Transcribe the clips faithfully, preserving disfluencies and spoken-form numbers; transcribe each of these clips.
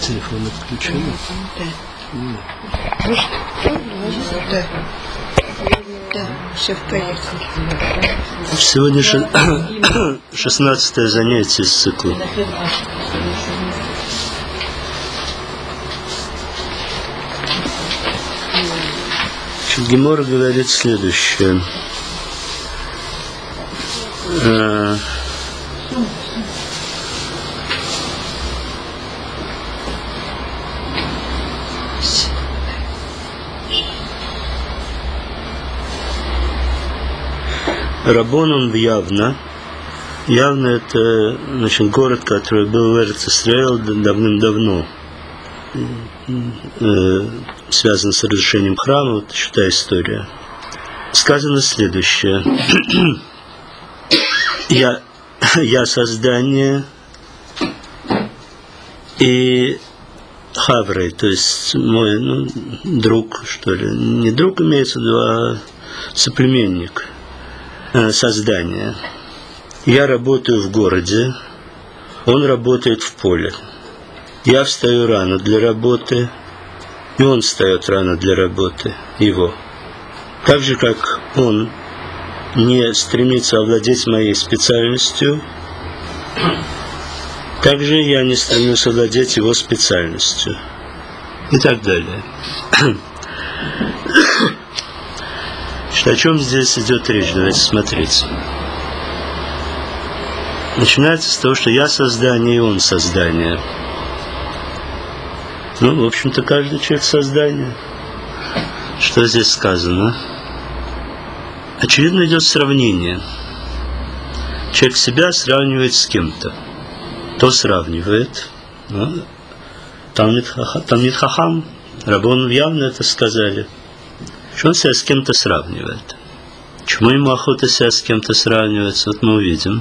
Телефон отключен? Да. Да. Да, все в порядке. Сегодня шестнадцатое занятие из цикла. Гемора говорит следующее. Рабонан в Явна. Явна — это, значит, город, который был в Эрец-Исраэль давным-давно, э, связан с разрушением храма. Вот еще та история. Сказано следующее. я, я создание и Хаврей, то есть мой, ну, друг, что ли. Не друг имеется в виду, а соплеменник. Создание. Я работаю в городе, он работает в поле. Я встаю рано для работы, и он встает рано для работы, его. Так же, как он не стремится овладеть моей специальностью, так же я не стремлюсь овладеть его специальностью. И так далее. О чем здесь идет речь? Давайте смотреть. Начинается с того, что я создание, и он создание. Ну, в общем-то, каждый человек создание. Что здесь сказано? Очевидно, идет сравнение. Человек себя сравнивает с кем-то. Кто сравнивает? Ну, Талмид Хахам, Рабон явно это сказали. Что он себя с кем-то сравнивает. Чему ему охота себя с кем-то сравнивать, вот мы увидим.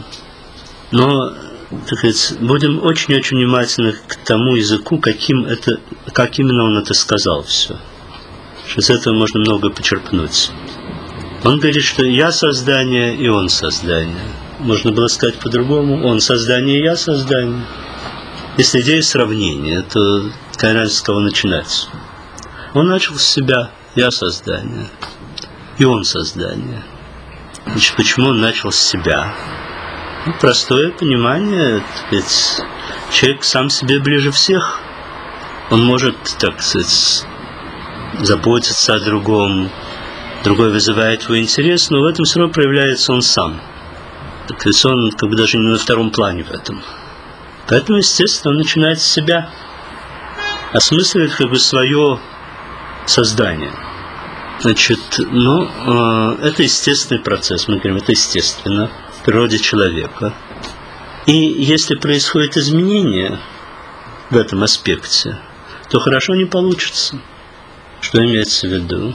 Но, так сказать, будем очень-очень внимательны к тому языку, каким это, как именно он это сказал все. Что из этого можно много почерпнуть. Он говорит, что я создание, и он создание. Можно было сказать по-другому: он создание, и я создание. Если идея сравнения, то какая разница, с кого начинать? Он начал с себя. Я создание, и он создание. Значит, почему он начал с себя? Ну, простое понимание, ведь человек сам себе ближе всех. Он может, так сказать, заботиться о другом, другой вызывает его интерес, но в этом все равно проявляется он сам. Так сказать, он как бы даже не на втором плане в этом. Поэтому, естественно, он начинает с себя, осмысливает как бы свое создание. Значит, ну, э, это естественный процесс, мы говорим, это естественно в природе человека. И если происходит изменение в этом аспекте, то хорошо не получится. Что имеется в виду?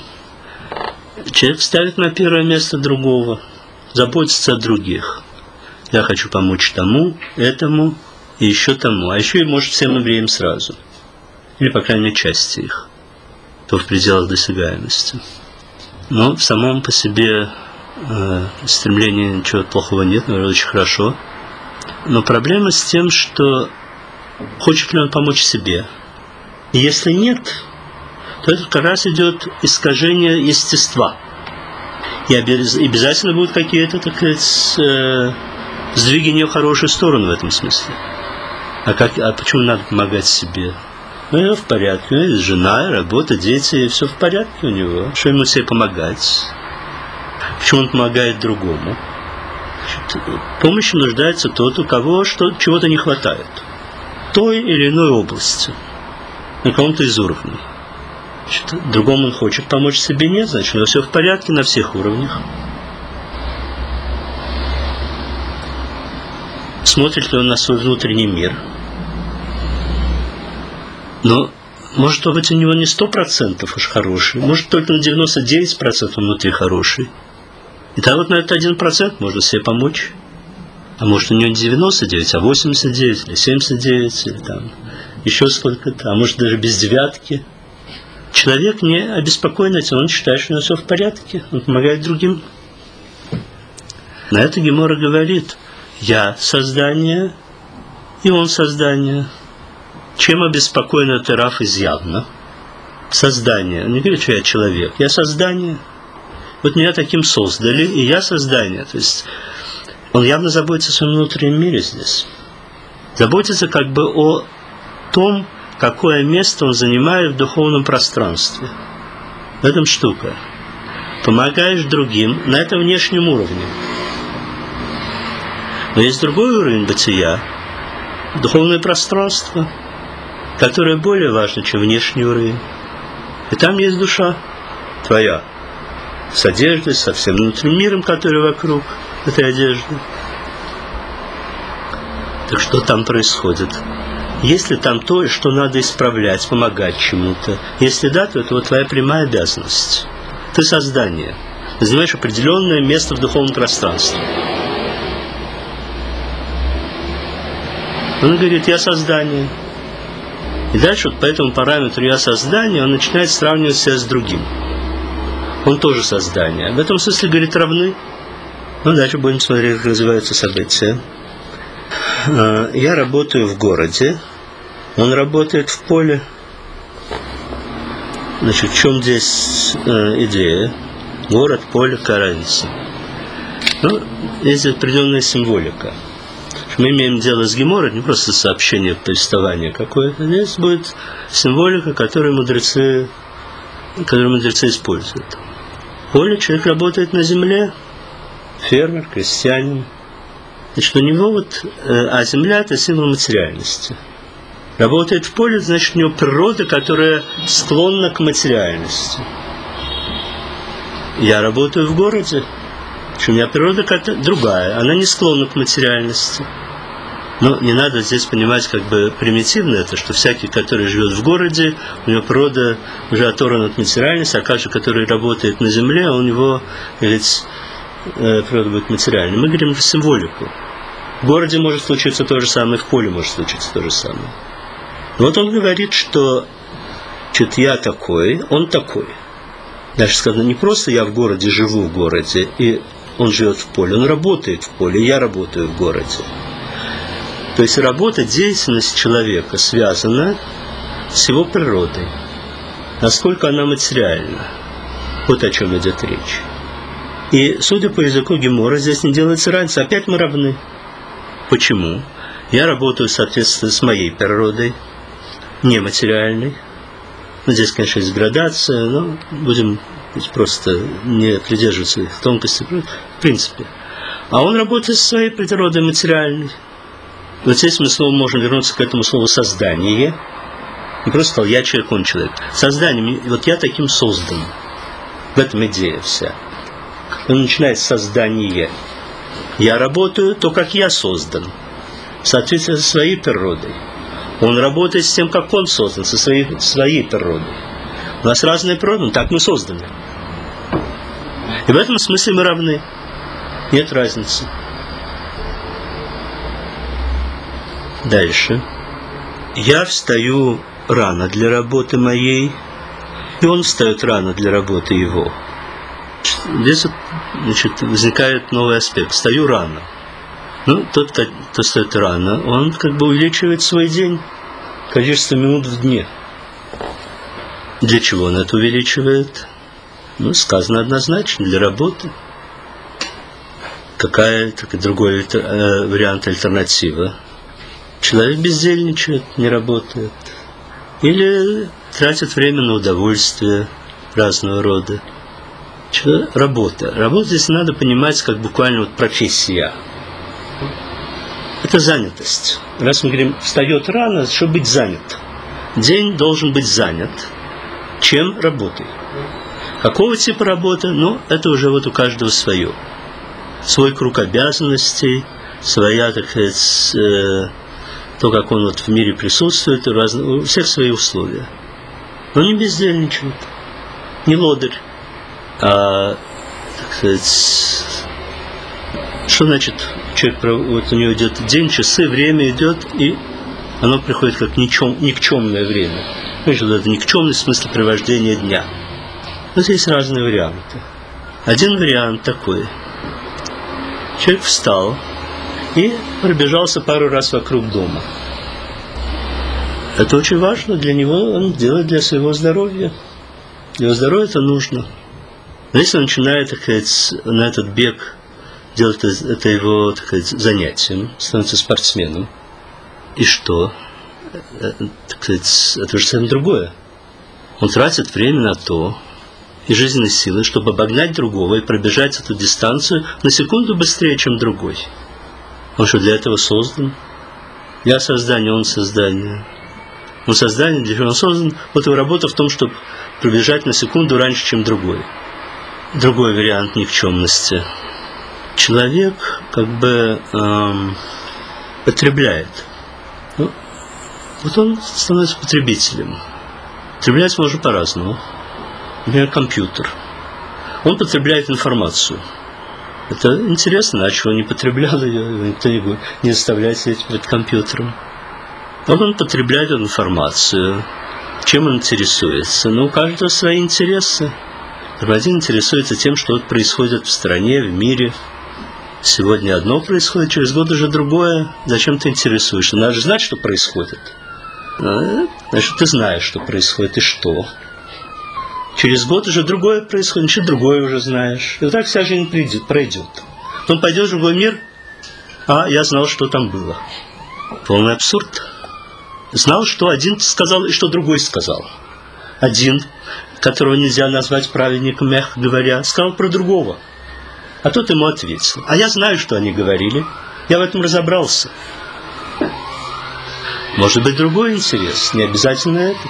Человек ставит на первое место другого, заботится о других. Я хочу помочь тому, этому и еще тому, а еще и может всем евреям сразу. Или, по крайней мере, части их. То в пределах досягаемости. Но в самом по себе э, стремлении ничего плохого нет, наверное, очень хорошо. Но проблема с тем, что хочет ли он помочь себе. И если нет, то это как раз идет искажение естества. И обязательно будут какие-то, так сказать, э, сдвиги не в хорошую сторону в этом смысле. А, как, а почему надо помогать себе? Ну, в порядке, ну, жена, работа, дети, все в порядке у него. Что ему себе помогать? Почему он помогает другому? В помощи нуждается тот, у кого что, чего-то не хватает. В той или иной области. На каком-то из уровней. Значит, другому он хочет помочь себе, нет, значит, у него все в порядке на всех уровнях. Смотрит ли он на свой внутренний мир? Но, может быть, у него не сто процентов уж хороший, может, только на девяносто девять процентов внутри хороший. И тогда вот на этот один процент можно себе помочь. А может, у него не девяносто девять, а восемьдесят девять, или семьдесят девять, или там еще сколько-то, а может, даже без девятки. Человек не обеспокоен этим, он считает, что у него все в порядке, он помогает другим. На это Гемора говорит: я создание, и он создание. Чем обеспокоен этот Раф изъявно? Создание. Он не говорит, что я человек. Я создание. Вот меня таким создали, и я создание. То есть он явно заботится о своем внутреннем мире здесь. Заботится как бы о том, какое место он занимает в духовном пространстве. В этом штука. Помогаешь другим на этом внешнем уровне. Но есть другой уровень бытия, духовное пространство, которое более важно, чем внешний уровень. И там есть душа твоя, с одеждой, со всем внутренним миром, который вокруг этой одежды. Так что там происходит? Если там то, что надо исправлять, помогать чему-то, если да, то это вот твоя прямая обязанность. Ты создание. Ты занимаешь определенное место в духовном пространстве. Он говорит, я создание. И дальше вот по этому параметру я создание, он начинает сравнивать себя с другим. Он тоже создание. В этом смысле, говорит, равны. Ну, дальше будем смотреть, как развиваются события. Я работаю в городе, он работает в поле. Значит, в чем здесь э, идея? Город, поле, разница. Ну, есть определенная символика. Мы имеем дело с Геморой, не просто сообщение, повествование какое-то. Здесь будет символика, которую мудрецы, которую мудрецы используют. Поле, человек работает на земле, фермер, крестьянин. Значит, у него вот, э, а земля – это символ материальности. Работает в поле, значит, у него природа, которая склонна к материальности. Я работаю в городе, у меня природа другая, она не склонна к материальности. Но не надо здесь понимать как бы примитивно это, что всякий, который живет в городе, у него природа уже оторвана от материальности, а каждый, который работает на земле, у него, ведь, природа будет материальной. Мы говорим про символику. В городе может случиться то же самое, в поле может случиться то же самое. Вот он говорит, что чуть я такой, он такой. Дальше сказано, не просто я в городе живу в городе, и он живет в поле, он работает в поле, и я работаю в городе. То есть работа, деятельность человека связана с его природой. Насколько она материальна. Вот о чем идет речь. И, судя по языку Гемора, здесь не делается разница. Опять мы равны. Почему? Я работаю в соответствии с моей природой, нематериальной. Ну, здесь, конечно, есть градация, но будем просто не придерживаться их тонкостей, в принципе. А он работает со своей природой материальной. Вот здесь мы снова можем вернуться к этому слову «создание». Не просто сказал «я человек, он человек». Создание, вот я таким создан. В этом идея вся. Он начинает с создания. Я работаю то, как я создан, в соответствии со своей природой. Он работает с тем, как он создан, со своей, своей природой. У нас разная природа, но так мы созданы. И в этом смысле мы равны. Нет разницы. Дальше. Я встаю рано для работы моей, и он встает рано для работы его. Здесь, значит, возникает новый аспект. Встаю рано. Ну, тот, кто встает рано, он как бы увеличивает свой день, количество минут в дне. Для чего он это увеличивает? Ну, сказано однозначно, для работы. Какая, так и другой э, вариант альтернатива? Человек бездельничает, не работает. Или тратит время на удовольствие разного рода. Что? Работа. Работа здесь надо понимать как буквально вот профессия. Это занятость. Раз мы говорим, встает рано, чтобы быть занят. День должен быть занят. Чем? Работой. Какого типа работы? Ну, это уже вот у каждого свое. Свой круг обязанностей, своя, так сказать, э, то, как он вот в мире присутствует, у, разных, у всех свои условия. Но не бездельничает, не лодырь. А, так сказать, что значит, человек, вот у него идет день, часы, время идет, и оно приходит как никчем, никчемное время. Значит, вот это никчемный смысл привождения дня. Вот есть разные варианты. Один вариант такой. Человек встал и пробежался пару раз вокруг дома. Это очень важно для него, он делает для своего здоровья. Для его здоровья это нужно. Но если он начинает, так сказать, на этот бег делать это его, так сказать, занятием, становится спортсменом, и что? Так сказать, это же совсем другое. Он тратит время на то, и жизненные силы, чтобы обогнать другого и пробежать эту дистанцию на секунду быстрее, чем другой. Он что, для этого создан? Я создание, он создание. Он создание, для чего он создан? Вот его работа в том, чтобы пробежать на секунду раньше, чем другой. Другой вариант никчемности. Человек как бы эм, потребляет. Ну, вот он становится потребителем. Потреблять можно по-разному. Например, компьютер. Он потребляет информацию. Это интересно, а чего не потреблял ее, никто не, не заставляет сидеть перед компьютером. Вот он потребляет информацию. Чем он интересуется? Ну, у каждого свои интересы. Один интересуется тем, что вот происходит в стране, в мире. Сегодня одно происходит, через год уже другое. Зачем ты интересуешься? Надо же знать, что происходит. Значит, ты знаешь, что происходит и что. Через год уже другое происходит, значит, другое уже знаешь. И вот так вся жизнь пройдет. Потом пойдешь в другой мир, а я знал, что там было. Полный абсурд. Знал, что один сказал и что другой сказал. Один, которого нельзя назвать праведником, мягко говоря, сказал про другого. А тот ему ответил. А я знаю, что они говорили. Я в этом разобрался. Может быть, другой интерес, не обязательно этот.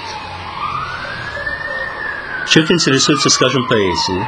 Человек интересуется, скажем, поэзией.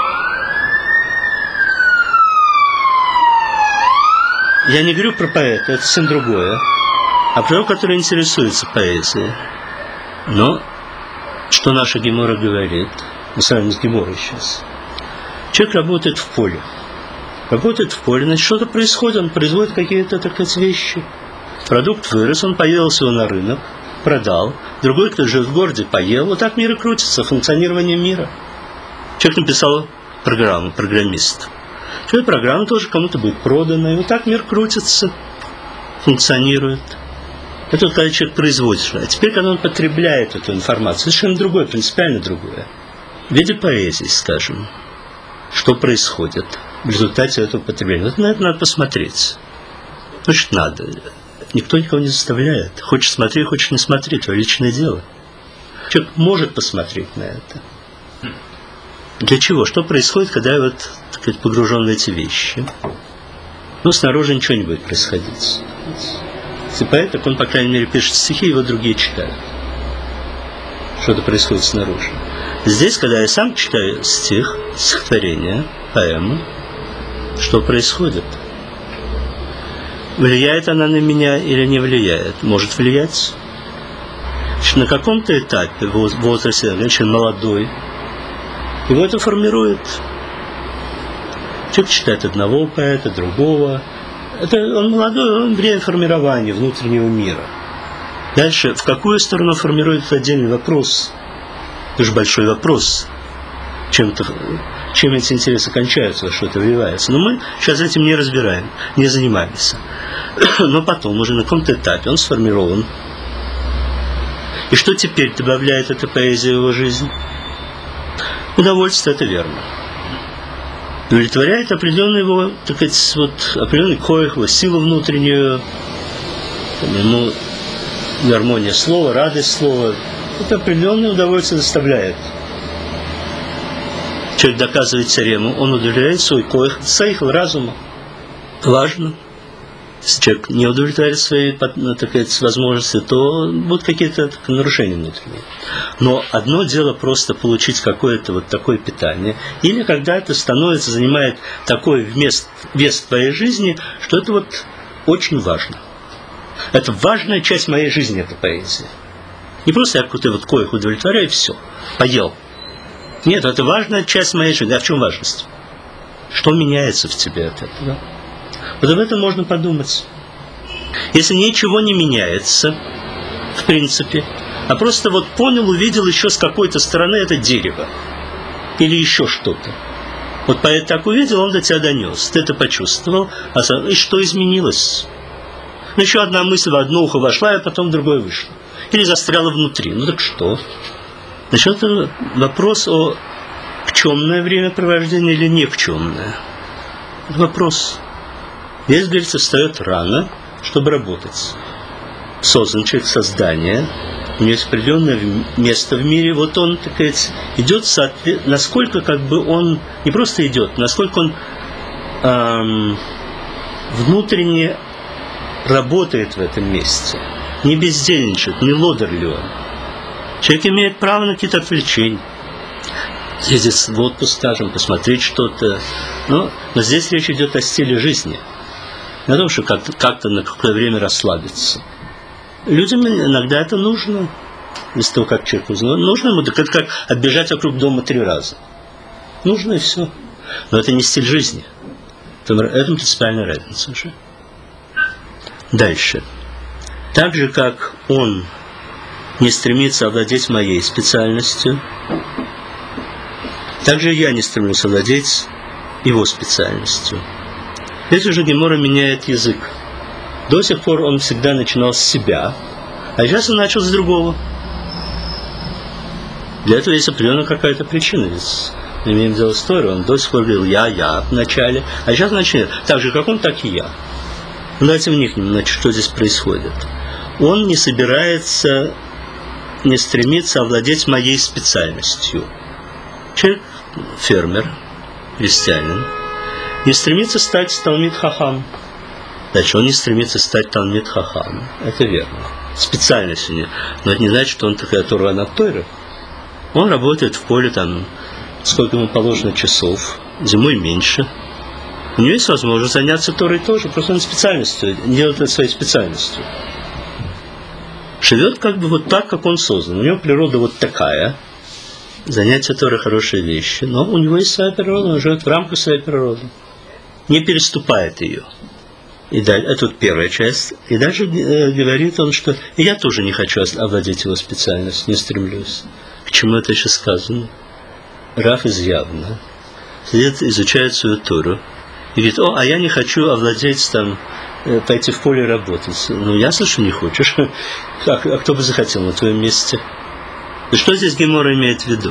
Я не говорю про поэта, это совсем другое. А про того, который интересуется поэзией. Но что наша Гемора говорит, мы сравним с Геморой сейчас. Человек работает в поле. Работает в поле, значит, что-то происходит, он производит какие-то, так сказать, вещи. Продукт вырос, он появился его на рынок, продал. Другой, кто живет в городе, поел. Вот так мир и крутится, функционирование мира. Человек написал программу, программист. Эта программа тоже кому-то будет продана. И вот так мир крутится, функционирует. Это вот когда человек производит. А теперь, когда он потребляет эту информацию, совершенно другое, принципиально другое. В виде поэзии, скажем, что происходит в результате этого потребления. Вот на это надо посмотреть. Значит, надо. Никто никого не заставляет. Хочешь смотри, хочешь не смотри, твое личное дело. Человек может посмотреть на это. Для чего? Что происходит, когда я вот, так сказать, погружен в эти вещи? Ну, снаружи ничего не будет происходить. Если поэт, так он, по крайней мере, пишет стихи, его другие читают. Что-то происходит снаружи. Здесь, когда я сам читаю стих, стихотворение, поэму, что происходит? Влияет она на меня или не влияет? Может влиять. Значит, на каком-то этапе в возрасте, значит, молодой, его это формирует. Человек читает одного поэта, другого. Это он молодой, он время формирования внутреннего мира. Дальше, в какую сторону формирует отдельный вопрос? Это же большой вопрос. Чем-то, чем эти интересы кончаются, во что это вливается. Но мы сейчас этим не разбираем, не занимаемся. Но потом, уже на каком-то этапе, он сформирован. И что теперь добавляет эта поэзия в его жизнь? Удовольствие, это верно. Удовлетворяет определенный его, так сказать, вот, определенный коих, его силу внутреннюю, ему гармония слова, радость слова. Это определенное удовольствие доставляет. Человек доказывает теорему, он удовлетворяет свой коих, сайхл разума. Важно. Если человек не удовлетворяет свои, так сказать, возможности, то будут какие-то так, нарушения внутренние. Но одно дело просто получить какое-то вот такое питание, или когда это становится, занимает такой вес, вес в твоей жизни, что это вот очень важно. Это важная часть моей жизни, эта поэзия. Не просто я какой-то вот коих удовлетворяю, и все, поел. Нет, это важная часть моей жизни. А в чем важность? Что меняется в тебе от этого? Вот об этом можно подумать. Если ничего не меняется, в принципе, а просто вот понял, увидел еще с какой-то стороны это дерево или еще что-то. Вот поэт так увидел, он до тебя донес. Ты это почувствовал, а и что изменилось? Ну, еще одна мысль в одно ухо вошла, а потом в другое вышла. Или застряла внутри. Ну так что? Значит, это вопрос о никчемное времяпровождение или никчемное. Это вопрос. Здесь, говорится, встает рано, чтобы работать. Создан человек создания, у него есть определенное место в мире, вот он, так сказать, идет, соответ... насколько как бы он не просто идет, насколько он эм, внутренне работает в этом месте, не бездельничает, не лодер ли он. Человек имеет право на какие-то отвлечения. Ездить в отпуск, скажем, посмотреть что-то. Но, но здесь речь идет о стиле жизни. Не о том, что как-то, как-то на какое время расслабиться. Людям иногда это нужно. Из того, как человек узнал. Нужно ему, так это как оббежать вокруг дома три раза. Нужно и все. Но это не стиль жизни. Это принципиальная разница уже. Дальше. Так же, как он не стремится овладеть моей специальностью, также я не стремлюсь овладеть его специальностью. Здесь уже Гемора меняет язык. До сих пор он всегда начинал с себя, а сейчас он начал с другого. Для этого есть определенная какая-то причина. Ведь мы имеем дело с Торой. Он до сих пор говорил «я, я» в начале, а сейчас начинает. Так же, как он, так и я. Ну, давайте вникнем, значит, что здесь происходит. Он не собирается, не стремится овладеть моей специальностью. Человек, фермер, крестьянин, не стремится стать Талмид Хахам. Значит, он не стремится стать Талмид Хахам. Это верно. Специальность у него. Но это не значит, что он такой оторван от Торы. Он работает в поле, там, сколько ему положено часов, зимой меньше. У него есть возможность заняться Торой тоже, просто он специальностью, делает это своей специальностью. Живет как бы вот так, как он создан. У него природа вот такая. Занятия Торой хорошие вещи, но у него есть своя природа, он живет в рамках своей природы. Не переступает ее. И далее, это вот первая часть. И дальше э, говорит он, что я тоже не хочу овладеть его специальностью, не стремлюсь. К чему это еще сказано? Рав изъявно сидит, изучает свою Тору и говорит: о, а я не хочу овладеть там, э, пойти в поле работать. Ну, ясно, что не хочешь. А, а кто бы захотел на твоем месте? И что здесь Гемора имеет в виду?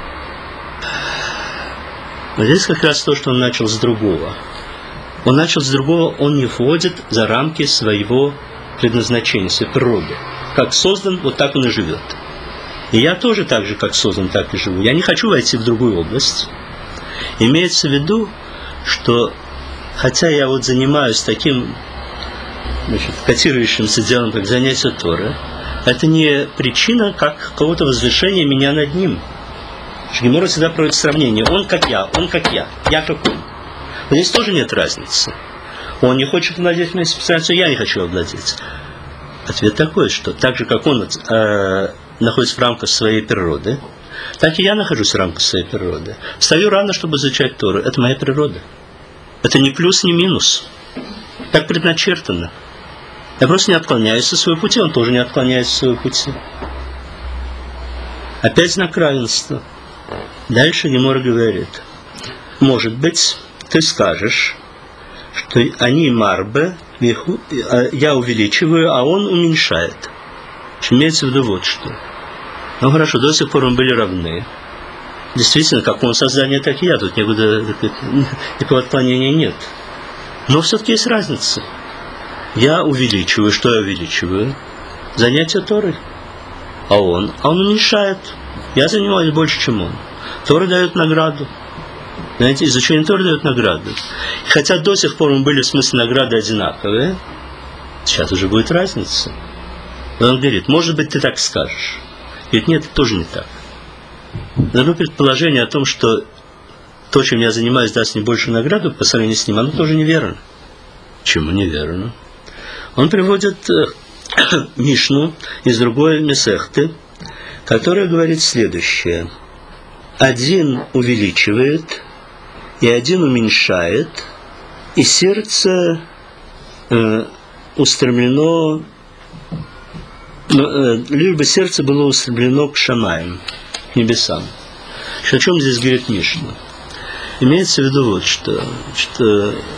Но здесь как раз то, что он начал с другого. Он начал с другого, он не входит за рамки своего предназначения, своей природы. Как создан, вот так он и живет. И я тоже так же, как создан, так и живу. Я не хочу войти в другую область. Имеется в виду, что хотя я вот занимаюсь таким, значит, котирующимся делом, как занятие Торы, это не причина как какого-то возвышения меня над ним. Гемора всегда проводит сравнение. Он как я, он как я, я как он. Но здесь тоже нет разницы. Он не хочет овладеть моей специальностью, я не хочу овладеть. Ответ такой, что так же, как он э, находится в рамках своей природы, так и я нахожусь в рамках своей природы. Встаю рано, чтобы изучать Тору. Это моя природа. Это не плюс, не минус. Так предначертано. Я просто не отклоняюсь со своего пути, он тоже не отклоняется со своего пути. Опять знак равенства. Дальше Гемора говорит: может быть, ты скажешь, что они марбе, я увеличиваю, а он уменьшает. Имеется в виду вот что. Ну хорошо, до сих пор мы были равны. Действительно, как он создание, так и я. Тут никуда, никакого отклонения нет. Но все-таки есть разница. Я увеличиваю. Что я увеличиваю? Занятия Торой. А он? А он уменьшает. Я занимаюсь больше, чем он. Тора дает награду. Знаете, изучение Торы дает награду. Хотя до сих пор мы были в смысле награды одинаковые, сейчас уже будет разница. И он говорит: может быть, ты так скажешь. Говорит: нет, это тоже не так. Дано предположение о том, что то, чем я занимаюсь, даст мне большую награду по сравнению с ним, оно тоже неверно. Почему неверно? Он приводит э, Мишну из другой Месехты, которая говорит следующее: один увеличивает, и один уменьшает, и сердце э, устремлено, э, лишь бы сердце было устремлено к Шамаям, к небесам. О чем здесь говорит Мишна? Имеется в виду вот что, что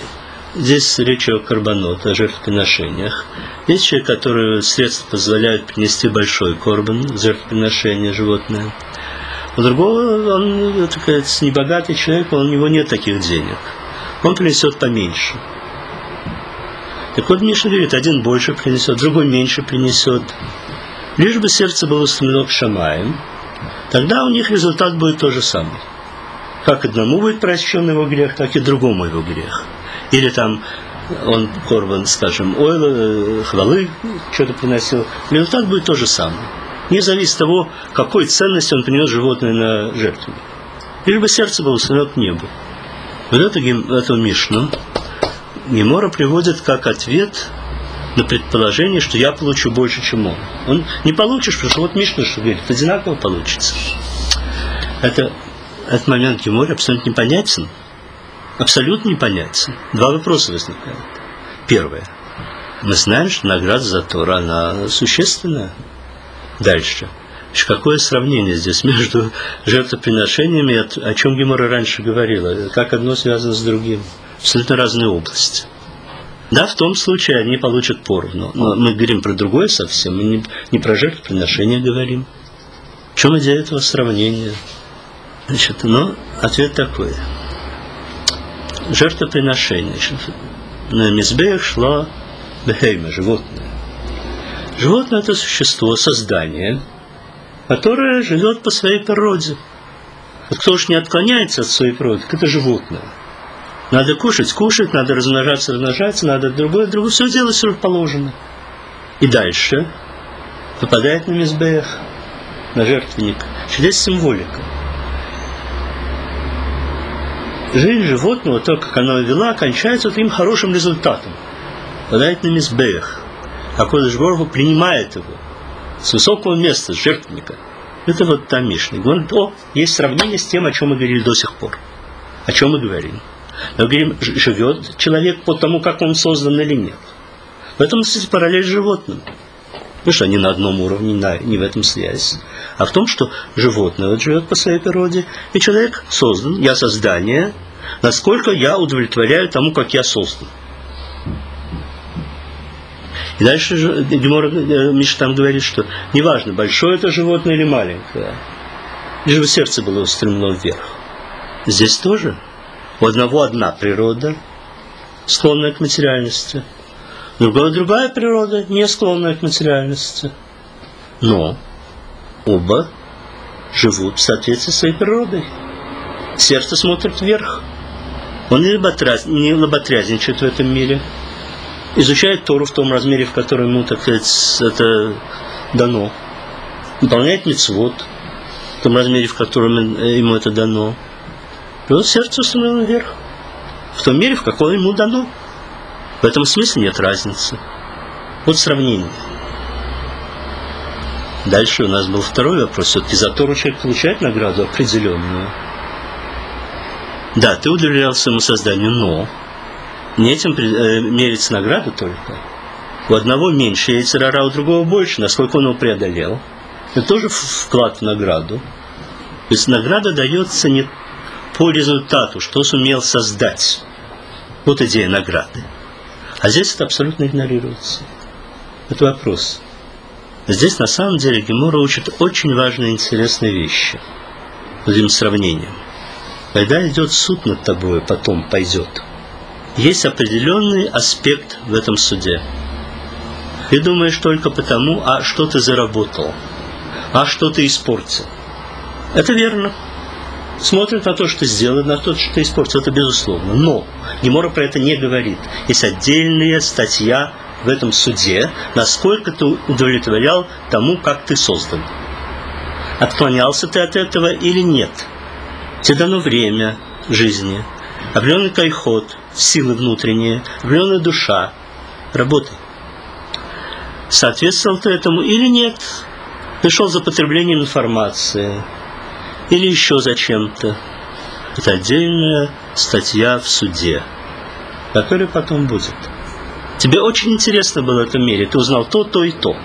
Здесь речь о корбанот, о жертвоприношениях. Есть человек, который средства позволяют принести большой корбан, жертвоприношение животное. У другого, он, так сказать, небогатый человек, у него нет таких денег. Он принесет поменьше. Так вот, Миша говорит, один больше принесет, другой меньше принесет. Лишь бы сердце было устремлено к Шамаям, тогда у них результат будет тот же самый. Как одному будет прощен его грех, так и другому его грех. Или там он корбан, скажем, ойла, хвалы, что-то приносил. Результат будет тот же самый. Не зависит от того, какой ценности он принес животное на жертву. Лишь бы сердце было устремлено к небу. Вот эту, эту Мишну Гемора приводит как ответ на предположение, что я получу больше, чем он. Он не получишь, потому что вот Мишна что говорит, одинаково получится. Это, этот момент Геморе абсолютно непонятен. Абсолютно непонятен. Два вопроса возникают. Первое. Мы знаем, что награда за Тору, она существенная. Дальше. Какое сравнение здесь между жертвоприношениями, о чем Гемора раньше говорила, как одно связано с другим. Абсолютно разные области. Да, в том случае они получат поровну. Но мы говорим про другое совсем, мы не, не про жертвоприношение говорим. В чем идея этого сравнения? Значит, но ответ такой. Жертвоприношение. На мизбеях шла бехейма, животное. Животное – это существо, создание, которое живет по своей природе. Вот кто уж не отклоняется от своей природы, это животное. Надо кушать, кушать, надо размножаться, размножаться, надо другое, другое. Все делать, все положено. И дальше попадает на мизбеях, на жертвенник. Здесь символика. Жизнь животного, то, как оно вела, кончается вот им хорошим результатом. Попадает на мизбеях. А Кодеш Борух Ху принимает его с высокого места, с жертвенника. Это вот та Мишна. Говорит, о, есть сравнение с тем, о чем мы говорили до сих пор. О чем мы говорим. Мы говорим, живет человек по тому, как он создан или нет. В этом смысле параллель с животным. Потому что они на одном уровне, не в этом связь. А в том, что животное вот живет по своей природе, и человек создан, я создание, насколько я удовлетворяю тому, как я создан. И дальше Гемора, Миша там говорит, что неважно, большое это животное или маленькое, лишь бы сердце было устремлено вверх. Здесь тоже. У одного одна природа, склонная к материальности. У другого другая природа, не склонная к материальности. Но оба живут в соответствии с своей природой. Сердце смотрит вверх. Он не лоботрязничает в этом мире. Изучает Тору в том размере, в котором ему, так сказать, это дано. Выполняет мицвот в том размере, в котором ему это дано. И вот сердце устремлено вверх. В том мере, в каком ему дано. В этом смысле нет разницы. Вот сравнение. Дальше у нас был второй вопрос. Все-таки за Тору человек получает награду определенную. Да, ты удовлетворял своему созданию, но не этим э, мерится награда только. У одного меньше яйцерара, у другого больше. Насколько он его преодолел. Это тоже вклад в награду. То есть награда дается не по результату, что сумел создать. Вот идея награды. А здесь это абсолютно игнорируется. Это вопрос. Здесь на самом деле Гемора учит очень важные и интересные вещи. Вот этим сравнением. Когда идет суд над тобой, потом пойдет, есть определенный аспект в этом суде. Ты думаешь только потому, а что ты заработал, а что ты испортил. Это верно. Смотрит на то, что ты сделал, на то, что ты испортил, это безусловно. Но Гемора про это не говорит. Есть отдельная статья в этом суде, насколько ты удовлетворял тому, как ты создан. Отклонялся ты от этого или нет. Тебе дано время жизни, определенный кайхот, силы внутренние, определенная душа. Работай. Соответствовал ты этому или нет? Пришел за потреблением информации или еще за чем-то. Это отдельная статья в суде, которая потом будет. Тебе очень интересно было в этом мире. Ты узнал то, то и то.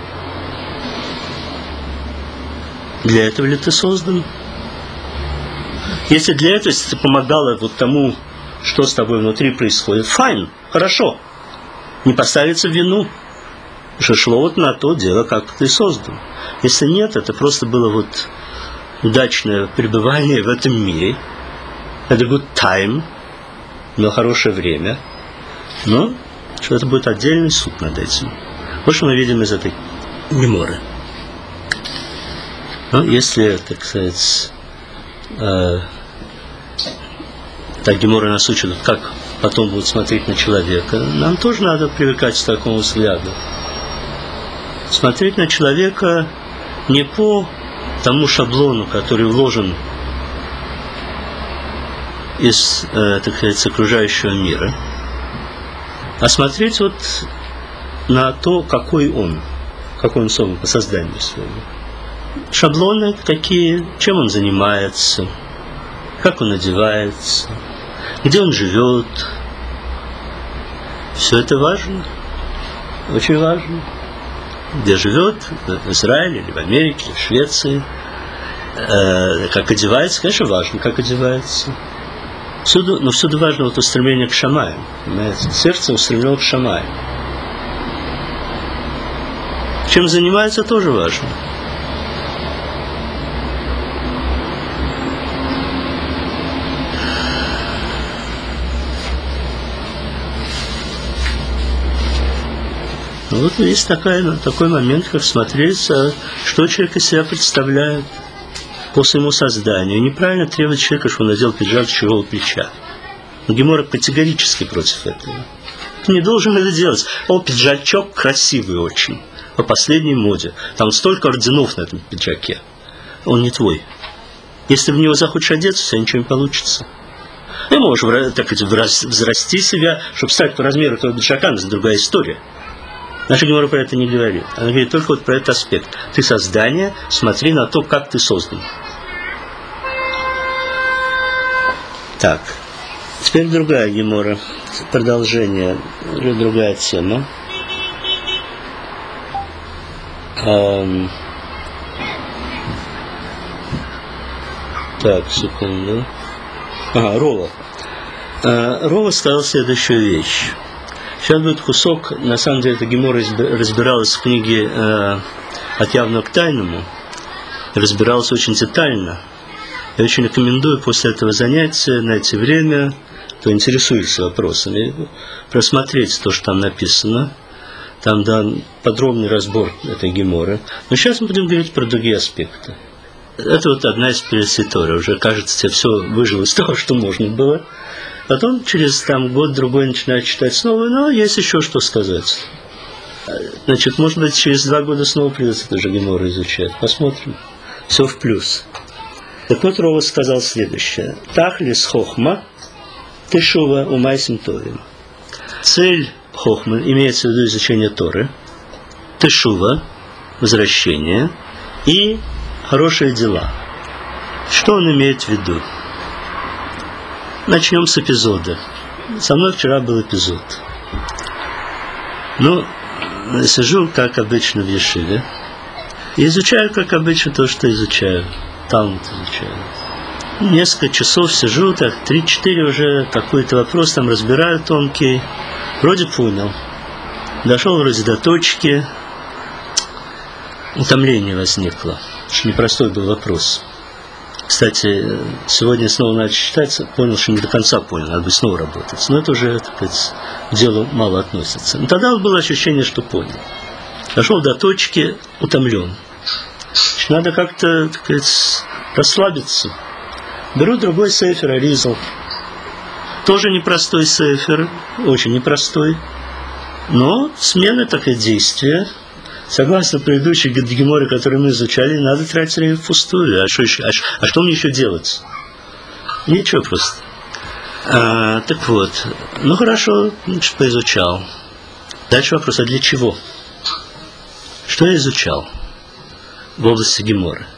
Для этого ли ты создан? Если для этого, если ты помогала вот тому что с тобой внутри происходит. Файн, хорошо. Не поставиться в вину. Что шло вот на то дело, как ты создан. Если нет, это просто было вот удачное пребывание в этом мире. Это good time, но хорошее время. Но что это будет отдельный суд над этим. Вот что мы видим из этой геморы. Ну, если, так сказать, э, так гемора нас учит, как потом будут смотреть на человека, нам тоже надо привыкать к такому взгляду. Смотреть на человека не по тому шаблону, который вложен из, э, так сказать, окружающего мира, а смотреть вот на то, какой он, какой он создан по созданию своему. Шаблоны какие, чем он занимается, как он одевается, где он живет. Все это важно, очень важно. Где живет, в Израиле, или в Америке, или в Швеции. Э, как одевается, конечно, важно, как одевается. Всюду, но всюду важно вот устремление к Шамаю. Понимаете? Сердце устремлено к Шамаю. Чем занимается, тоже важно. Вот есть такая, такой момент, как смотреть, что человек из себя представляет по своему созданию. Неправильно требовать человека, что он надел пиджак с чужого плеча. Гемора категорически против этого. Ты не должен это делать. О, пиджачок красивый очень, по последней моде. Там столько орденов на этом пиджаке. Он не твой. Если в него захочешь одеться, у тебя ничего не получится. Ты можешь, так сказать, взрасти себя, чтобы стать по размеру твоего пиджака, но это другая история. Наша гемора про это не говорит. Она говорит только вот про этот аспект. Ты создание, смотри на то, как ты создан. Так. Теперь другая гемора. Продолжение. Другая тема. Эм... Так, секунду. Ага, Рова. Э, Рова сказал следующую вещь. Сейчас будет кусок, на самом деле, эта гемора разбиралась в книге э, «От явного к тайному», разбиралась очень детально. Я очень рекомендую после этого занятия найти время, кто интересуется вопросами, просмотреть то, что там написано. Там дан подробный разбор этой геморы. Но сейчас мы будем говорить про другие аспекты. Это вот одна из перецитори. Уже, кажется, тебе все выжило из того, что можно было. Потом через там, год-другой начинают читать снова, но есть еще что сказать. Значит, может быть, через два года снова придется эту же гемору изучать. Посмотрим. Все в плюс. Так вот, Рова сказал следующее. Тахлис хохма тешува умайсим торим. Цель хохмы имеется в виду изучение Торы, тешува, возвращение, и хорошие дела. Что он имеет в виду? Начнем с эпизода. Со мной вчера был эпизод. Ну, сижу, как обычно, в ешиве. И изучаю, как обычно, то, что изучаю. Талмуд изучаю. Несколько часов сижу, так, три-четыре уже какой-то вопрос там разбираю тонкий. Вроде понял. Дошел вроде до точки. Утомление возникло. Очень непростой был вопрос. Кстати, сегодня снова начал читать, понял, что не до конца понял, надо бы снова работать. Но это уже, так сказать, к делу мало относится. Но тогда было ощущение, что понял. Дошел до точки, утомлен. Значит, надо как-то, так сказать, расслабиться. Беру другой сейфер, Аризал. Тоже непростой сейфер, очень непростой. Но смена такое действие. Согласно предыдущей геморе, которую мы изучали, надо тратить время впустую. А что, еще, а, а что мне еще делать? Ничего просто. А, так вот. Ну хорошо, значит, поизучал. Дальше вопрос, а для чего? Что я изучал в области геморы?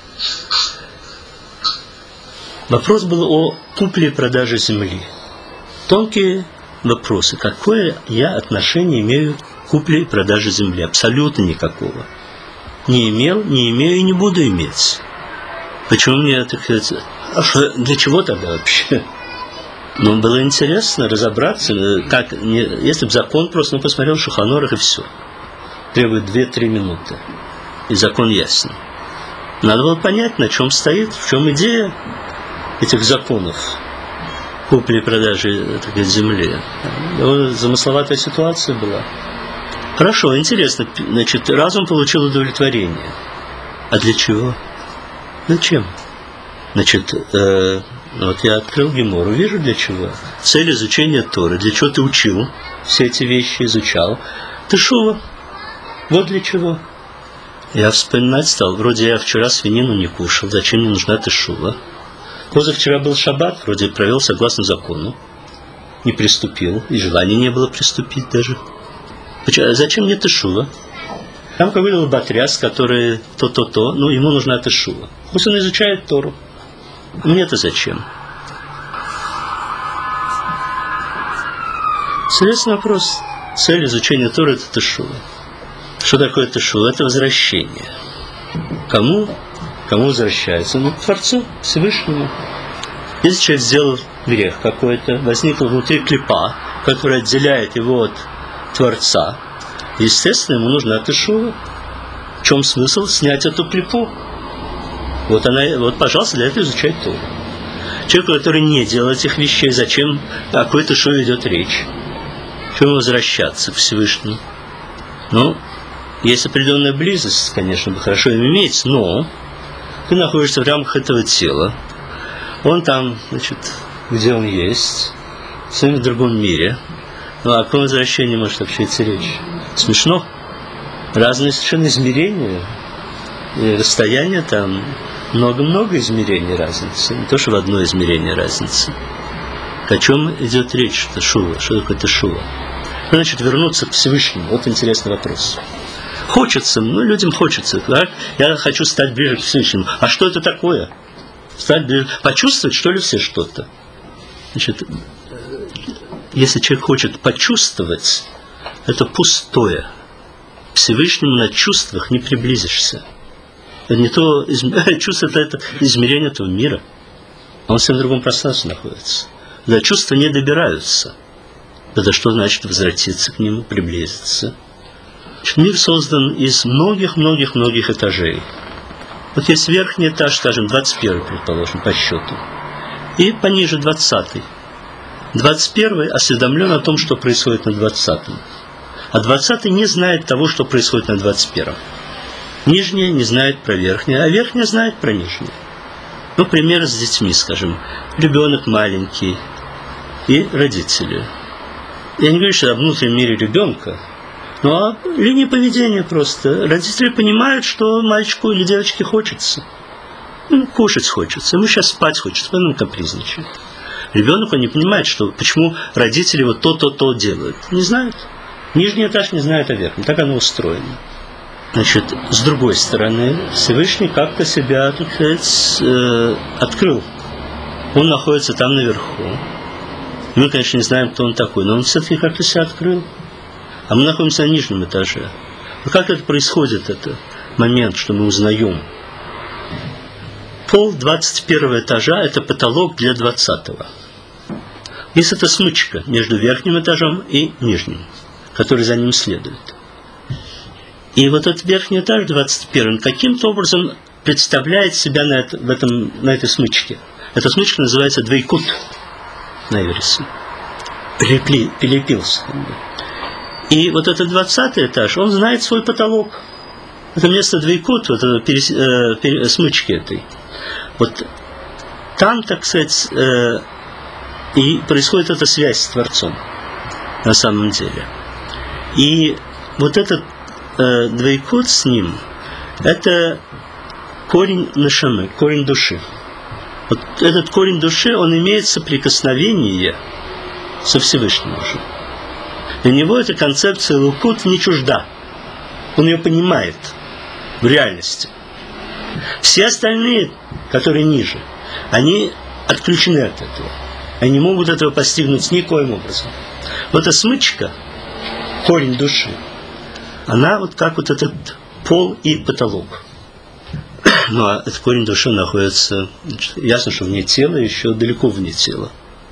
Вопрос был о купле и продаже земли. Тонкие вопросы. Какое я отношение имею к купле и продаже земли? Абсолютно никакого. Не имел, не имею и не буду иметь. Почему мне, так сказать, а что, для чего тогда вообще? Но было интересно разобраться, как, не, если бы закон просто, ну, посмотрел Шулхан Арух и все. Требует две-три минуты. И закон ясен. Надо было понять, на чем стоит, в чем идея этих законов купли и продажи, так сказать, земли. Замысловатая ситуация была. Хорошо, интересно. Значит, разум получил удовлетворение. А для чего? Зачем? Значит, э, вот я открыл Гемору, вижу для чего. Цель изучения Торы. Для чего ты учил все эти вещи, изучал? Тешува. Вот для чего. Я вспоминать стал. Вроде я вчера свинину не кушал. Зачем мне нужна тешува? Позавчера был шаббат, вроде провел согласно закону. Не приступил. И желания не было приступить даже. Зачем мне тешува? Там какой-то батряс, который то-то-то, ну, ему нужна тешува. Пусть он изучает Тору. Мне-то зачем? Следующий вопрос. Цель изучения Торы – это тешува. Что такое тешува? Это возвращение. Кому? Кому возвращается? Ну, к Творцу, Всевышнему. Если человек сделал грех какой-то, возникла внутри клипа, которая отделяет его от Творца, естественно, ему нужна тешува. В чем смысл? Снять эту клипу. Вот она, вот, пожалуйста, для этого изучать Тору. Человек, который не делает этих вещей, зачем, о какой тешуве идет речь? Чему возвращаться к Всевышнему? Ну, есть определенная близость, конечно, бы хорошо им иметь, но ты находишься в рамках этого тела. Он там, значит, где он есть, в своем другом мире. Ну, о каком возвращении может вообще идти речь? Смешно. Разные совершенно измерения. И расстояние там, много-много измерений разницы. Не то, что в одно измерение разница. О чем идет речь? Тешува. Что такое тешува? Значит, вернуться к Всевышнему. Вот интересный вопрос. Хочется, ну, людям хочется. Да? Я хочу стать ближе к Всевышнему. А что это такое? Стать ближе. Почувствовать, что ли, все что-то? Значит, если человек хочет почувствовать, это пустое. К Всевышнему на чувствах не приблизишься. Это не то чувство, это, это измерение этого мира. Он в совсем другом пространстве находится. До чувства не добираются. Это что значит возвратиться к нему, приблизиться? Мир создан из многих-многих-многих этажей. Вот есть верхний этаж, скажем, двадцать первый, предположим, по счету. И пониже двадцатый. двадцать первый осведомлен о том, что происходит на двадцатом. А двадцатый не знает того, что происходит на двадцать первом. Нижняя не знает про верхнее, а верхняя знает про нижнее. Ну, пример с детьми, скажем. Ребенок маленький и родители. Я не говорю, что в внутреннем мире ребенка, но линия поведения просто. Родители понимают, что мальчику или девочке хочется. Ну, кушать хочется, ему сейчас спать хочется, поэтому капризничает. Ребенок, он не понимает, что, почему родители вот то-то-то делают. Не знают. Нижний этаж не знает о верхнем. Так оно устроено. Значит, с другой стороны, Всевышний как-то себя, так сказать, э, открыл. Он находится там наверху. Мы, конечно, не знаем, кто он такой, но он все-таки как-то себя открыл. А мы находимся на нижнем этаже. Но как это происходит, этот момент, что мы узнаем? Пол двадцать первого этажа – это потолок для двадцатого. Есть эта смычка между верхним этажом и нижним, который за ним следует. И вот этот верхний этаж, двадцать первый, каким-то образом представляет себя на, это, в этом, на этой смычке. Эта смычка называется двейкут на иврите. Прилепли, прилепился. И вот этот двадцатый этаж, он знает свой потолок. Это место двейкут, вот это перес, э, пере, смычки этой. Вот там, так сказать, э, и происходит эта связь с Творцом на самом деле. И вот этот э, двейкут с ним, это корень нашамы, корень души. Вот этот корень души, он имеет соприкосновение со Всевышним уже. Для него эта концепция лукут не чужда. Он ее понимает в реальности. Все остальные, которые ниже, они отключены от этого. Они не могут этого постигнуть никоим образом. Вот эта смычка, корень души, она вот как вот этот пол и потолок. Ну, а этот корень души находится, ясно, что вне тела, еще далеко вне тела.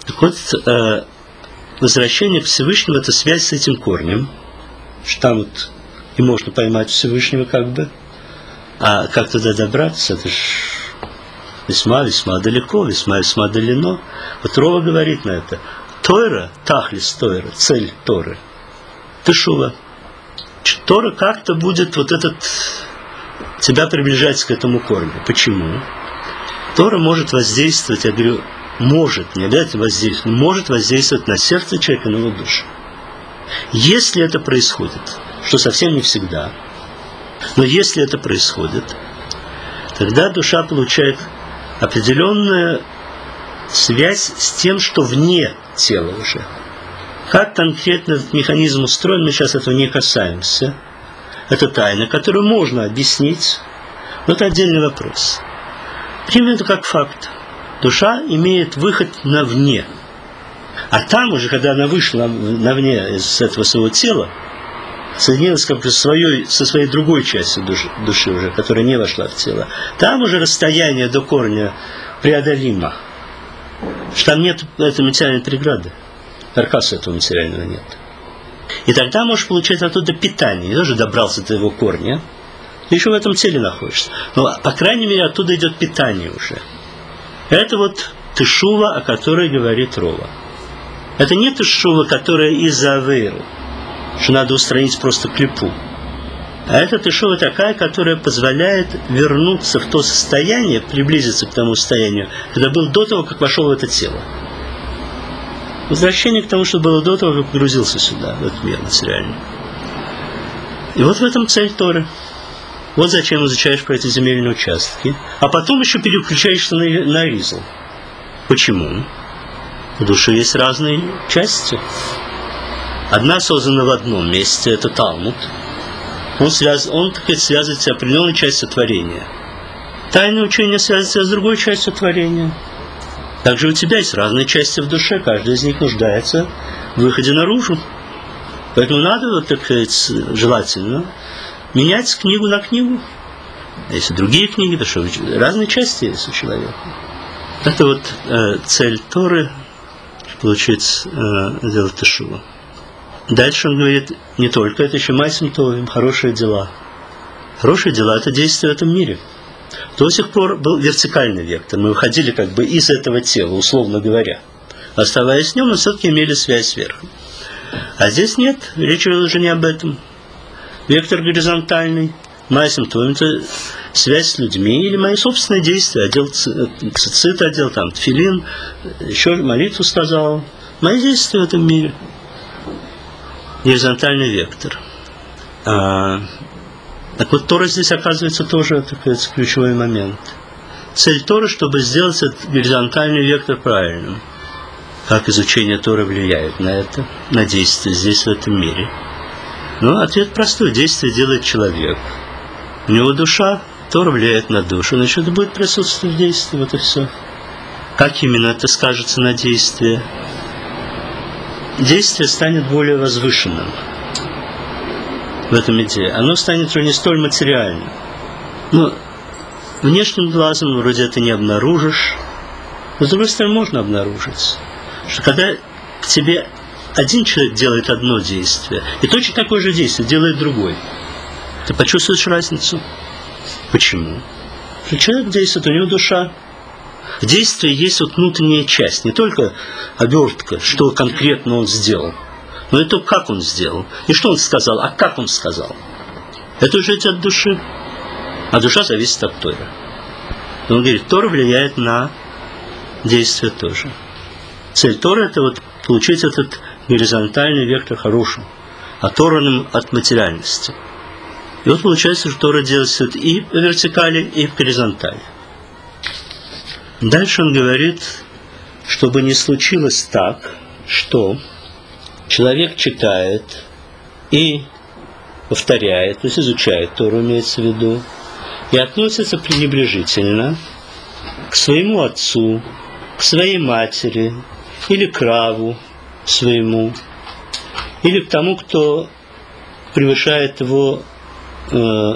Так вот, э, возвращение к Всевышнему – это связь с этим корнем, что там вот и можно поймать Всевышнего как бы, а как туда добраться, это же весьма-весьма далеко, весьма-весьма далено. Вот Рова говорит на это. Тойра, тахлис Тойра, цель Торы, тешува. Тора как-то будет вот этот, тебя приближать к этому корню. Почему? Тора может воздействовать, я говорю, может, не обязательно воздействовать, но может воздействовать на сердце человека, на его душу. Если это происходит, что совсем не всегда, но если это происходит, тогда душа получает определенную связь с тем, что вне тела уже. Как конкретно этот механизм устроен, мы сейчас этого не касаемся. Это тайна, которую можно объяснить, но это отдельный вопрос. Примем это как факт. Душа имеет выход навне. А там уже, когда она вышла навне из этого своего тела, соединилась как бы со своей, со своей другой частью души, души уже, которая не вошла в тело, там уже расстояние до корня преодолимо. Что там нет этой материальной преграды. Каркаса этого материального нет. И тогда можешь получать оттуда питание. Я тоже добрался до его корня. Ты еще в этом теле находишься. Но, по крайней мере, оттуда идет питание уже. Это вот тешува, о которой говорит Рова. Это не тешува, которая из-за авейры, что надо устранить просто клипу. А это тешува такая, которая позволяет вернуться в то состояние, приблизиться к тому состоянию, когда был до того, как вошел в это тело. Возвращение к тому, что было до того, как погрузился сюда, в этот мир материальный. И вот в этом цель Торы. Вот зачем изучаешь про эти земельные участки. А потом еще переключаешься на, на Ризл. Почему? В душе есть разные части. Одна создана в одном месте, это Талмуд. Он, связ... Он так сказать, связывается с определенной частью творения. Тайное учение связывается с другой частью творения. Также у тебя есть разные части в душе, каждая из них нуждается в выходе наружу. Поэтому надо, вот, так сказать, желательно менять книгу на книгу. Если другие книги, то что разные части есть у человека. Это вот э, цель Торы, получить, э, делать тешуву. Дальше он говорит, не только это, еще майсим товим, хорошие дела. Хорошие дела – это действие в этом мире. До сих пор был вертикальный вектор. Мы выходили как бы из этого тела, условно говоря. Оставаясь с ним, мы все-таки имели связь сверху. А здесь нет, речь уже не об этом. Вектор горизонтальный. Майсим товим – это связь с людьми или мои собственные действия. Отдел цицит, отдел там тфилин, еще молитву сказал. Мои действия в этом мире. Горизонтальный вектор. А, так вот, Тора здесь оказывается тоже такой ключевой момент. Цель Торы, чтобы сделать этот горизонтальный вектор правильным. Как изучение Торы влияет на это, на действие здесь, в этом мире? Ну, ответ простой. Действие делает человек. У него душа, Тора влияет на душу. Значит, это будет присутствовать в действии, вот и все. Как именно это скажется на действие? Действие станет более возвышенным в этом идее. Оно станет уже не столь материальным. Ну, внешним глазом вроде это не обнаружишь. Но с другой стороны, можно обнаружить, что когда к тебе один человек делает одно действие, и точно такое же действие делает другой, ты почувствуешь разницу. Почему? Потому что человек действует, у него душа. В действии есть вот внутренняя часть, не только обертка, что конкретно он сделал, но и то, как он сделал. Не что он сказал, а как он сказал. Это уже от души. А душа зависит от Торы. Он говорит, Тора влияет на действие тоже. Цель Торы – это вот получить этот горизонтальный вектор хорошим, оторванным от материальности. И вот получается, что Тора делается и в вертикали, и в горизонтали. Дальше он говорит, чтобы не случилось так, что человек читает и повторяет, то есть изучает Тору, имеется в виду, и относится пренебрежительно к своему отцу, к своей матери, или к раву своему, или к тому, кто превышает его э,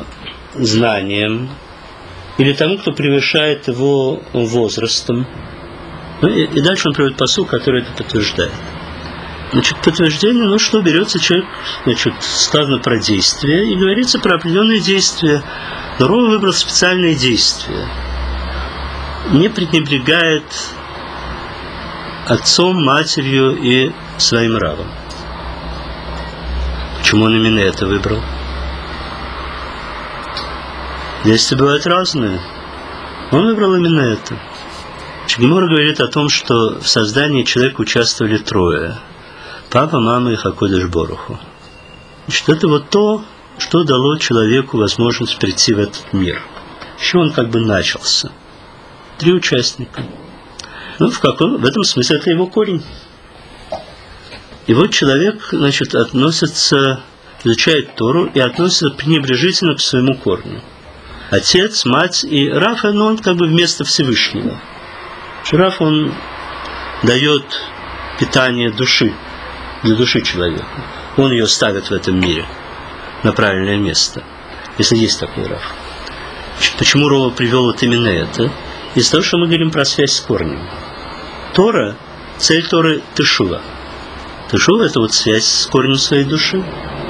знанием, или тому, кто превышает его возрастом, Ну, и, и дальше он приводит пасук, который это подтверждает. Значит, подтверждение, ну что, берется человек, значит, сказано про действия, и говорится про определенные действия. Но Рова выбрал специальные действия. Не пренебрегает отцом, матерью и своим равом. Почему он именно это выбрал? Действия бывают разные. Он выбрал именно это. Гемора говорит о том, что в создании человека участвовали трое. Папа, мама и Хакодеш Боруху. Значит, это вот то, что дало человеку возможность прийти в этот мир. С чего он как бы начался. Три участника. Ну, в каком, в этом смысле это его корень. И вот человек, значит, относится, изучает Тору и относится пренебрежительно к своему корню. Отец, мать и Рав, ну, он как бы вместо Всевышнего. Рав, он дает питание души, для души человека. Он ее ставит в этом мире на правильное место, если есть такой Рав. Почему Рова привел вот именно это? Из-за того, что мы говорим про связь с корнем. Тора, цель Торы – тешува. Тешува – это вот связь с корнем своей души.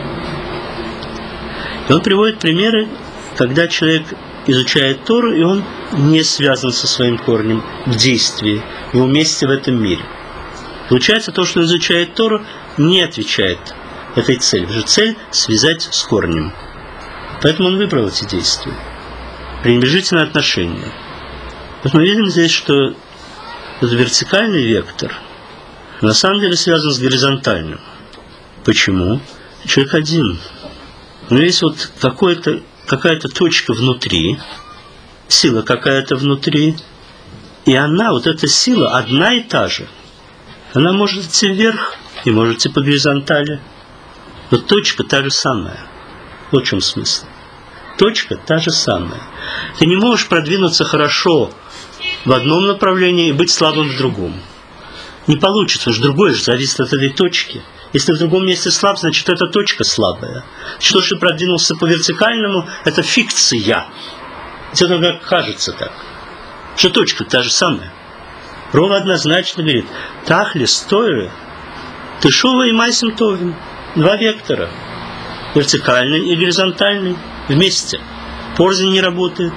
И он приводит примеры, когда человек изучает Тору, и он не связан со своим корнем в действии, в его месте в этом мире. Получается, то, что он изучает Тору, не отвечает этой цели. Потому что цель – связать с корнем. Поэтому он выбрал эти действия. Пренебрежительное отношение. Вот мы видим здесь, что этот вертикальный вектор на самом деле связан с горизонтальным. Почему? Человек один. Но есть вот какое-то, какая-то точка внутри, сила какая-то внутри, и она, вот эта сила, одна и та же. Она может идти вверх и может идти по горизонтали. Но точка та же самая. Вот в чем смысл. Точка та же самая. Ты не можешь продвинуться хорошо в одном направлении и быть слабым в другом. Не получится, потому что другое же зависит от этой точки. Если в другом месте слаб, значит, эта точка слабая. Что, что продвинулся по вертикальному, это фикция. Это только кажется так. Что точка та же самая. Рова однозначно говорит, тахлис тойры, тешува и майсим товим. Два вектора. Вертикальный и горизонтальный. Вместе. Порознь не работает.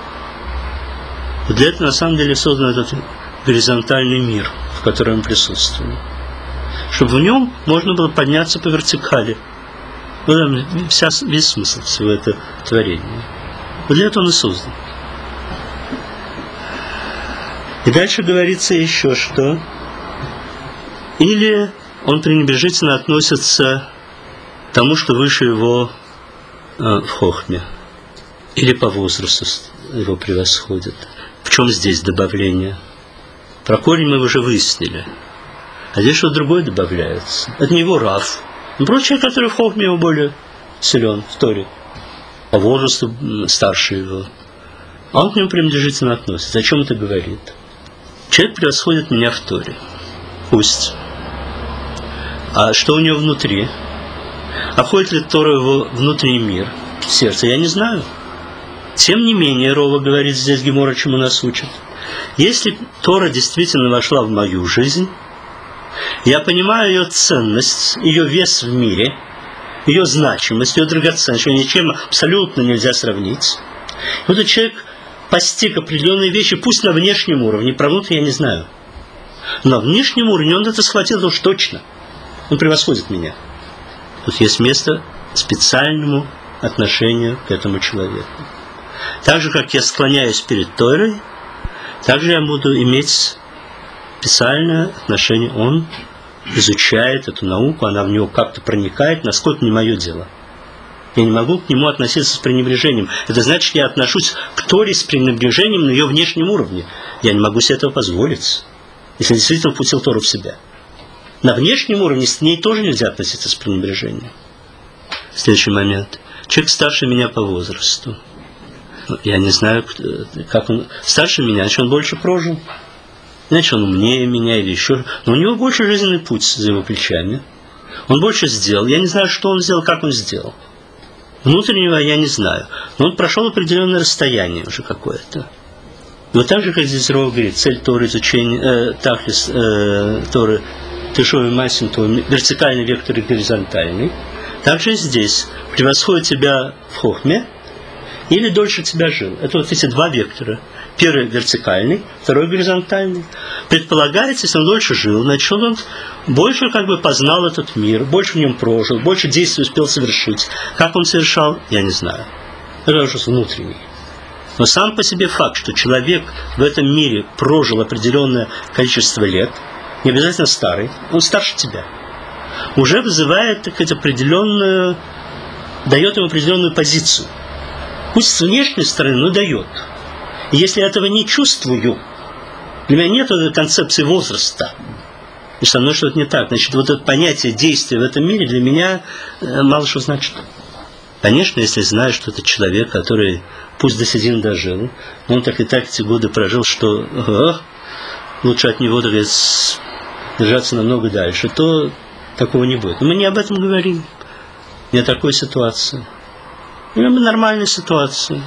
Для этого на самом деле создан этот горизонтальный мир, в котором мы присутствуем. Чтобы в нем можно было подняться по вертикали. Вот вся, весь смысл всего этого творения. Вот для этого он и создан. И дальше говорится еще, что или он пренебрежительно относится к тому, что выше его э, в хохме, или по возрасту его превосходит. В чем здесь добавление? Про корень мы уже выяснили. А здесь что-то другое добавляется. Это не его Рав. Ну, просто человек, который в хохме его более силен, в Торе. По возрасту старше его. А он к нему пренебрежительно относится. О чем это говорит? Человек превосходит меня в Торе. Пусть. А что у него внутри? А входит ли Тора в его внутренний мир, в сердце? Я не знаю. Тем не менее, Рова говорит здесь Гемора, чему нас учат. Если Тора действительно вошла в мою жизнь, я понимаю ее ценность, ее вес в мире, ее значимость, ее драгоценность, ее ничем абсолютно нельзя сравнить. И вот этот человек постиг определенные вещи, пусть на внешнем уровне, про внутренний я не знаю. Но на внешнем уровне он это схватил уж точно. Он превосходит меня. Тут есть место специальному отношению к этому человеку. Так же, как я склоняюсь перед Торой, так же я буду иметь специальное отношение. Он изучает эту науку, она в него как-то проникает, насколько не мое дело. Я не могу к нему относиться с пренебрежением. Это значит, я отношусь к Торе с пренебрежением на ее внешнем уровне. Я не могу себе этого позволить, если действительно впустил Тору в себя. На внешнем уровне с ней тоже нельзя относиться с пренебрежением. Следующий момент. Человек старше меня по возрасту. Я не знаю, как он... Старше меня, значит, он больше прожил. Значит, он умнее меня или еще... Но у него больше жизненный путь за его плечами. Он больше сделал. Я не знаю, что он сделал, как он сделал. Внутреннего я не знаю. Но он прошел определенное расстояние уже какое-то. И вот так же, как здесь Ров говорит, цель Торы изучения, э, Тахлис э, Торы, Тешовый Масин, вертикальный вектор и горизонтальный, также и здесь превосходит тебя в хохме или дольше тебя жил. Это вот эти два вектора. Первый вертикальный, второй горизонтальный. Предполагается, если он дольше жил, значит он больше как бы познал этот мир, больше в нем прожил, больше действий успел совершить. Как он совершал, я не знаю. Это уже внутренний. Но сам по себе факт, что человек в этом мире прожил определенное количество лет, не обязательно старый, он старше тебя, уже вызывает, так сказать, определенную, дает ему определенную позицию. Пусть с внешней стороны, но дает. И если я этого не чувствую, для меня нет этой концепции возраста, и со мной что-то не так, значит, вот это понятие действия в этом мире для меня мало что значит. Конечно, если знаешь, что это человек, который пусть до седин дожил, но он так и так эти годы прожил, что ага, лучше от него, так сказать, держаться намного дальше, то такого не будет. Но мы не об этом говорим, не о такой ситуации. Мы об нормальной ситуации.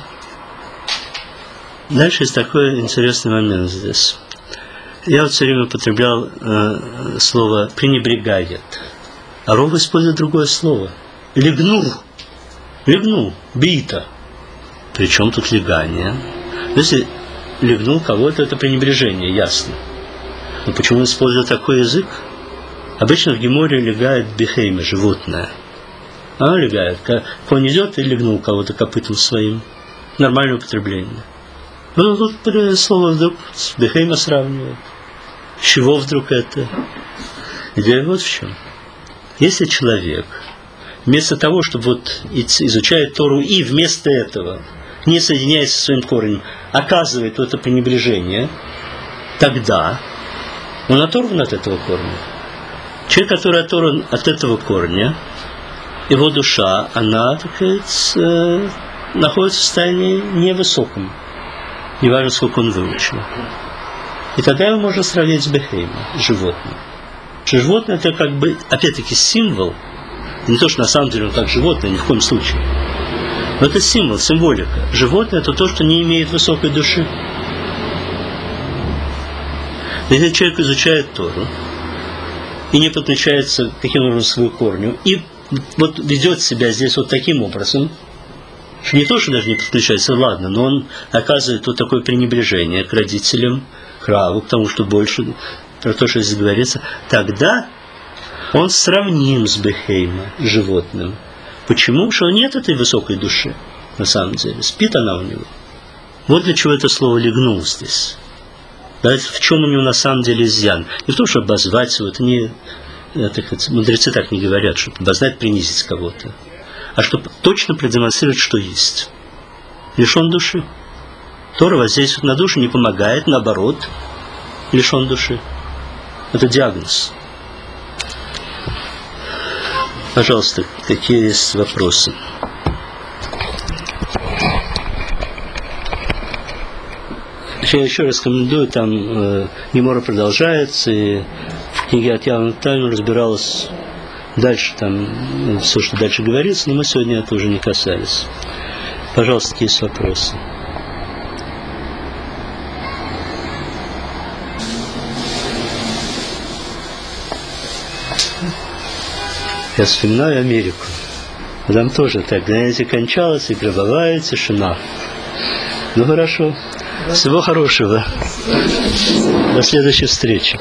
Дальше есть такой интересный момент здесь. Я вот все время употреблял э, слово «пренебрегает», а Ров использует другое слово. «Легнул». Легнул. «Бита». Причем тут легание? Если легнул кого-то, это пренебрежение, ясно. Но почему он использует такой язык? Обычно в Геморе легает бихейма, животное. А легает. Конь идет и легнул кого-то копытом своим. Нормальное употребление. Ну, тут слово вдруг с бихейма сравнивает. С чего вдруг это? Идея вот в чем. Если человек вместо того, чтобы вот изучать Тору и вместо этого, не соединяясь со своим корнем, оказывает вот это пренебрежение, тогда он оторван от этого корня. Человек, который оторван от этого корня, его душа, она, так сказать, э, находится в состоянии невысоком. Неважно, сколько он выучил. И тогда его можно сравнить с бехеймом, животным. Животное это как бы, опять-таки, символ. Не то, что на самом деле он как животное, ни в коем случае. Но это символ, символика. Животное это то, что не имеет высокой души. Если человек изучает Тору и не подключается каким образом к своему корню, и вот ведет себя здесь вот таким образом, что не то, что даже не подключается, ладно, но он оказывает вот такое пренебрежение к родителям, к Раву, к тому, что больше, про то, что здесь говорится, тогда он сравним с бехейма, животным. Почему? Потому что нет этой высокой души, на самом деле. Спит она у него. Вот для чего это слово «легнул» здесь. Да, в чем у него на самом деле изъян. Не в том, чтобы обозвать его, это не, это, мудрецы так не говорят, чтобы обознать, принизить кого-то. А чтобы точно продемонстрировать, что есть. Лишен души. Тора воздействует на душу, не помогает, наоборот, лишен души. Это диагноз. Пожалуйста, какие есть вопросы? Я еще раз рекомендую, там э, Гемора продолжается, и в книге от Явного Тайну разбиралось дальше, там, все, что дальше говорится, но мы сегодня это уже не касались. Пожалуйста, какие есть вопросы? Я вспоминаю Америку. Там тоже так, знаете, кончалась и гробовая тишина. Ну хорошо. Всего хорошего. До следующей встречи.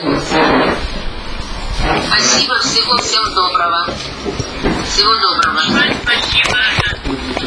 Спасибо, всего всем доброго. Всего доброго. Спасибо.